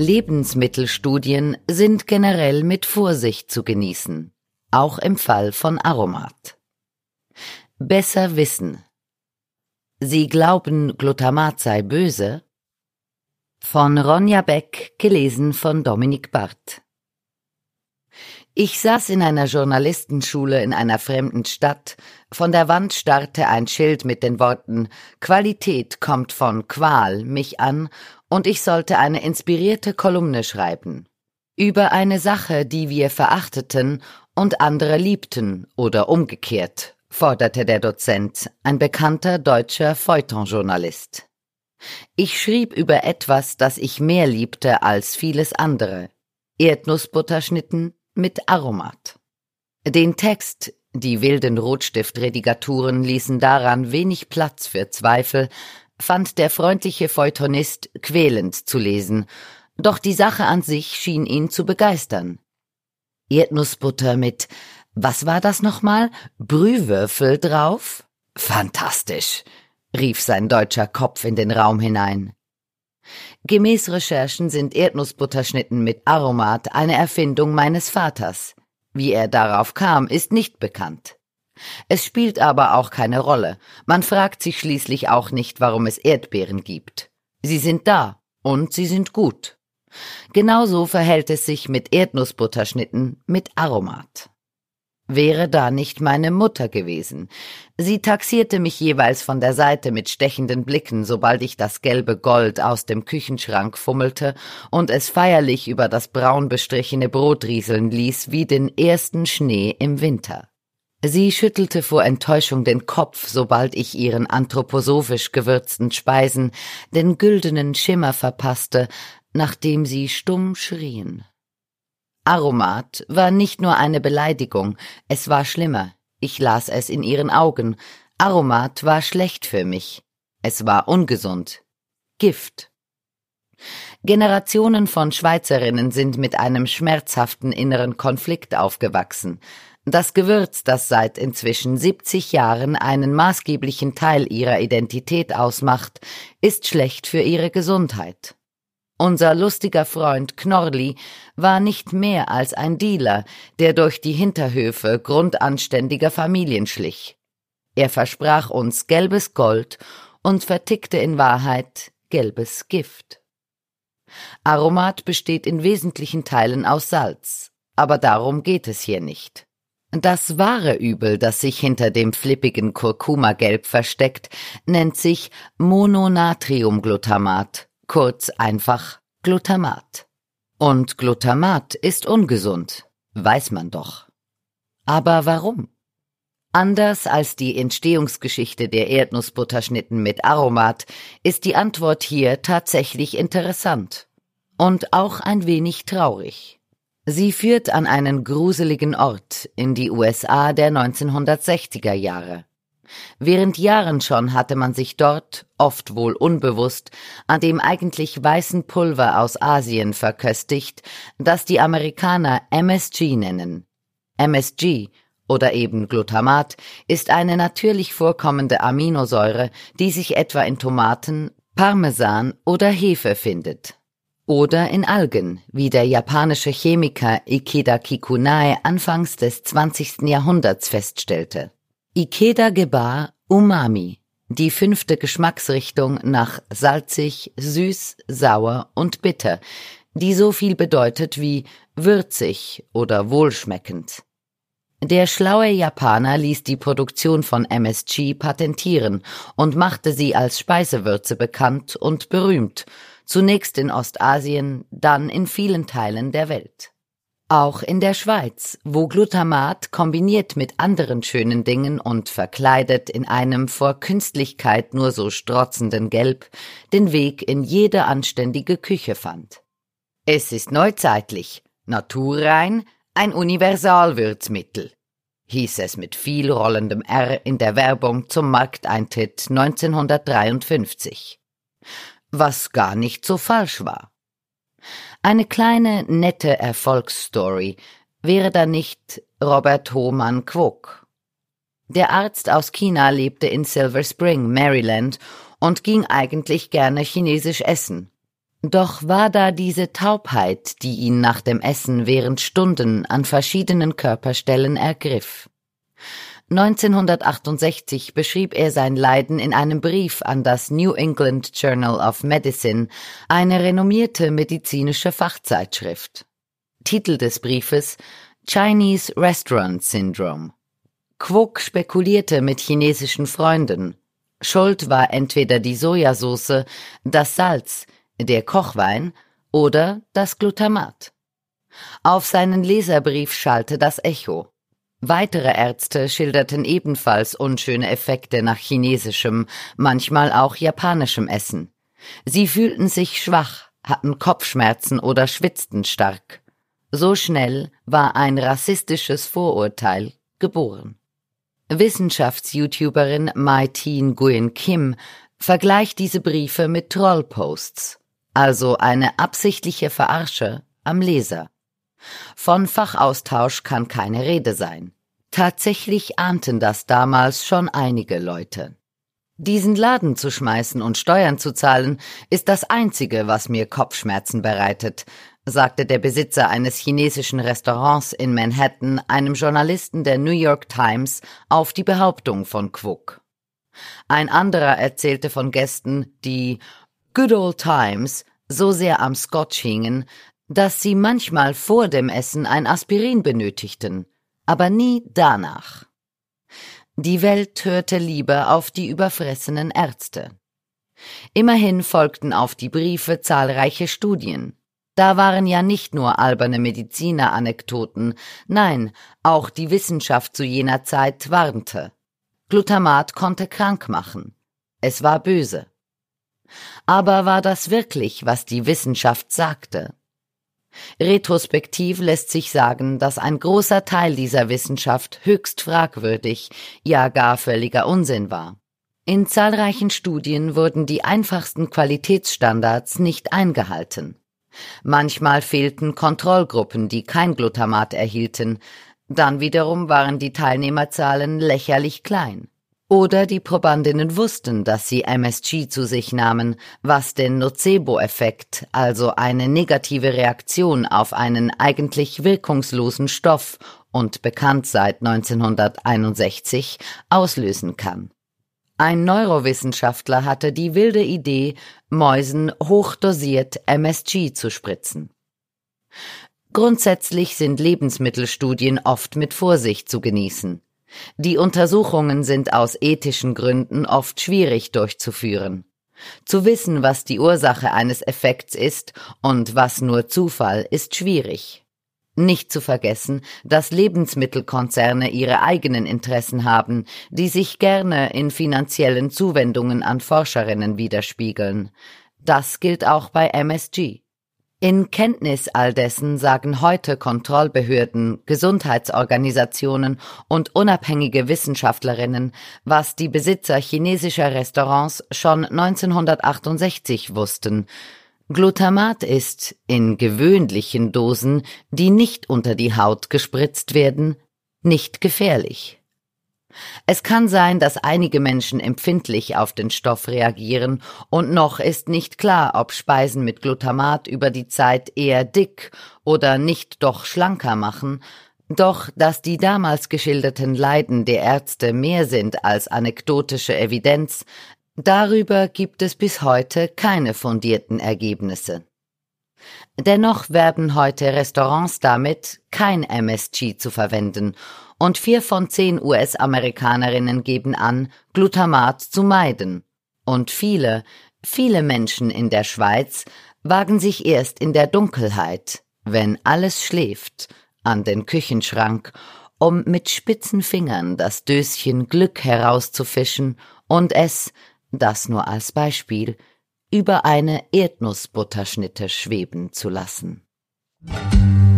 Lebensmittelstudien sind generell mit Vorsicht zu genießen, auch im Fall von Aromat. Besser wissen. Sie glauben, Glutamat sei böse? Von Ronja Beck, gelesen von Dominik Barth. Ich saß in einer Journalistenschule in einer fremden Stadt. Von der Wand starrte ein Schild mit den Worten »Qualität kommt von Qual« mich an, und ich sollte eine inspirierte Kolumne schreiben. Über eine Sache, die wir verachteten und andere liebten, oder umgekehrt, forderte der Dozent, ein bekannter deutscher Feuilletonjournalist. Ich schrieb über etwas, das ich mehr liebte als vieles andere: Erdnussbutterschnitten mit Aromat. Den Text, die wilden Rotstiftredigaturen ließen daran wenig Platz für Zweifel, fand der freundliche Feuilletonist quälend zu lesen, doch die Sache an sich schien ihn zu begeistern. Erdnussbutter mit, was war das nochmal, Brühwürfel drauf? Fantastisch, rief sein deutscher Kopf in den Raum hinein. Gemäß Recherchen sind Erdnussbutterschnitten mit Aromat eine Erfindung meines Vaters. Wie er darauf kam, ist nicht bekannt. Es spielt aber auch keine Rolle. Man fragt sich schließlich auch nicht, warum es Erdbeeren gibt. Sie sind da und sie sind gut. Genauso verhält es sich mit Erdnussbutterschnitten mit Aromat. Wäre da nicht meine Mutter gewesen. Sie taxierte mich jeweils von der Seite mit stechenden Blicken, sobald ich das gelbe Gold aus dem Küchenschrank fummelte und es feierlich über das braun bestrichene Brot rieseln ließ wie den ersten Schnee im Winter. Sie schüttelte vor Enttäuschung den Kopf, sobald ich ihren anthroposophisch gewürzten Speisen den güldenen Schimmer verpasste, nachdem sie stumm schrien. Aromat war nicht nur eine Beleidigung, es war schlimmer. Ich las es in ihren Augen. Aromat war schlecht für mich. Es war ungesund. Gift. Generationen von Schweizerinnen sind mit einem schmerzhaften inneren Konflikt aufgewachsen. Das Gewürz, das seit inzwischen 70 Jahren einen maßgeblichen Teil ihrer Identität ausmacht, ist schlecht für ihre Gesundheit. Unser lustiger Freund Knorrli war nicht mehr als ein Dealer, der durch die Hinterhöfe grundanständiger Familien schlich. Er versprach uns gelbes Gold und vertickte in Wahrheit gelbes Gift. Aromat besteht in wesentlichen Teilen aus Salz, aber darum geht es hier nicht. Das wahre Übel, das sich hinter dem flippigen Kurkumagelb versteckt, nennt sich Mononatriumglutamat, kurz einfach Glutamat. Und Glutamat ist ungesund, weiß man doch. Aber warum? Anders als die Entstehungsgeschichte der Erdnussbutterschnitten mit Aromat ist die Antwort hier tatsächlich interessant und auch ein wenig traurig. Sie führt an einen gruseligen Ort in die USA der 1960er Jahre. Während Jahren schon hatte man sich dort, oft wohl unbewusst, an dem eigentlich weißen Pulver aus Asien verköstigt, das die Amerikaner MSG nennen. MSG, oder eben Glutamat, ist eine natürlich vorkommende Aminosäure, die sich etwa in Tomaten, Parmesan oder Hefe findet. Oder in Algen, wie der japanische Chemiker Ikeda Kikunae anfangs des 20. Jahrhunderts feststellte. Ikeda gebar Umami, die 5. Geschmacksrichtung nach salzig, süß, sauer und bitter, die so viel bedeutet wie würzig oder wohlschmeckend. Der schlaue Japaner ließ die Produktion von MSG patentieren und machte sie als Speisewürze bekannt und berühmt, zunächst in Ostasien, dann in vielen Teilen der Welt. Auch in der Schweiz, wo Glutamat kombiniert mit anderen schönen Dingen und verkleidet in einem vor Künstlichkeit nur so strotzenden Gelb den Weg in jede anständige Küche fand. Es ist neuzeitlich, naturrein, ein Universalwürzmittel, hieß es mit viel rollendem R in der Werbung zum Markteintritt 1953. Was gar nicht so falsch war. Eine kleine, nette Erfolgsstory wäre da nicht Robert Hohmann Kwok. Der Arzt aus China lebte in Silver Spring, Maryland, und ging eigentlich gerne chinesisch essen. Doch war da diese Taubheit, die ihn nach dem Essen während Stunden an verschiedenen Körperstellen ergriff. 1968 beschrieb er sein Leiden in einem Brief an das New England Journal of Medicine, eine renommierte medizinische Fachzeitschrift. Titel des Briefes: Chinese Restaurant Syndrome. Kwok spekulierte mit chinesischen Freunden. Schuld war entweder die Sojasauce, das Salz, der Kochwein oder das Glutamat. Auf seinen Leserbrief schallte das Echo. Weitere Ärzte schilderten ebenfalls unschöne Effekte nach chinesischem, manchmal auch japanischem Essen. Sie fühlten sich schwach, hatten Kopfschmerzen oder schwitzten stark. So schnell war ein rassistisches Vorurteil geboren. Wissenschafts-YouTuberin Mai-Tin Nguyen Kim vergleicht diese Briefe mit Trollposts, also eine absichtliche Verarsche am Leser. Von Fachaustausch kann keine Rede sein. Tatsächlich ahnten das damals schon einige Leute. Diesen Laden zu schmeißen und Steuern zu zahlen, ist das Einzige, was mir Kopfschmerzen bereitet, sagte der Besitzer eines chinesischen Restaurants in Manhattan einem Journalisten der New York Times auf die Behauptung von Kwok. Ein anderer erzählte von Gästen, die Good Old Times so sehr am Scotch hingen, dass sie manchmal vor dem Essen ein Aspirin benötigten, aber nie danach. Die Welt hörte lieber auf die überfressenen Ärzte. Immerhin folgten auf die Briefe zahlreiche Studien. Da waren ja nicht nur alberne Mediziner-Anekdoten, nein, auch die Wissenschaft zu jener Zeit warnte. Glutamat konnte krank machen. Es war böse. Aber war das wirklich, was die Wissenschaft sagte? Retrospektiv lässt sich sagen, dass ein großer Teil dieser Wissenschaft höchst fragwürdig, ja gar völliger Unsinn war. In zahlreichen Studien wurden die einfachsten Qualitätsstandards nicht eingehalten. Manchmal fehlten Kontrollgruppen, die kein Glutamat erhielten, dann wiederum waren die Teilnehmerzahlen lächerlich klein. Oder die Probandinnen wussten, dass sie MSG zu sich nahmen, was den Nocebo-Effekt, also eine negative Reaktion auf einen eigentlich wirkungslosen Stoff und bekannt seit 1961, auslösen kann. Ein Neurowissenschaftler hatte die wilde Idee, Mäusen hochdosiert MSG zu spritzen. Grundsätzlich sind Lebensmittelstudien oft mit Vorsicht zu genießen. Die Untersuchungen sind aus ethischen Gründen oft schwierig durchzuführen. Zu wissen, was die Ursache eines Effekts ist und was nur Zufall, ist schwierig. Nicht zu vergessen, dass Lebensmittelkonzerne ihre eigenen Interessen haben, die sich gerne in finanziellen Zuwendungen an Forscherinnen widerspiegeln. Das gilt auch bei MSG. In Kenntnis all dessen sagen heute Kontrollbehörden, Gesundheitsorganisationen und unabhängige Wissenschaftlerinnen, was die Besitzer chinesischer Restaurants schon 1968 wussten. Glutamat ist, in gewöhnlichen Dosen, die nicht unter die Haut gespritzt werden, nicht gefährlich. Es kann sein, dass einige Menschen empfindlich auf den Stoff reagieren und noch ist nicht klar, ob Speisen mit Glutamat über die Zeit eher dick oder nicht doch schlanker machen, doch dass die damals geschilderten Leiden der Ärzte mehr sind als anekdotische Evidenz, darüber gibt es bis heute keine fundierten Ergebnisse. Dennoch werben heute Restaurants damit, kein MSG zu verwenden, und 4 von 10 US-Amerikanerinnen geben an, Glutamat zu meiden. Und viele Menschen in der Schweiz wagen sich erst in der Dunkelheit, wenn alles schläft, an den Küchenschrank, um mit spitzen Fingern das Döschen Glück herauszufischen und es, das nur als Beispiel, über eine Erdnussbutterschnitte schweben zu lassen.